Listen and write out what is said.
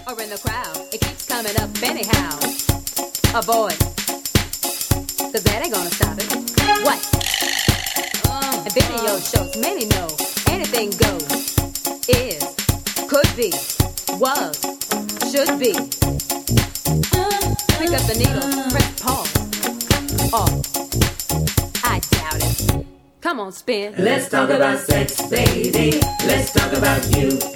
or in the crowd. It keeps coming up anyhow. Avoid, cause that ain't gonna stop it. What? And video shows many know anything goes. Is, could be, was, should be. Pick up the needle, press pause. Off. I doubt it. Come on, spin. Let's talk about sex, baby. Let's talk about you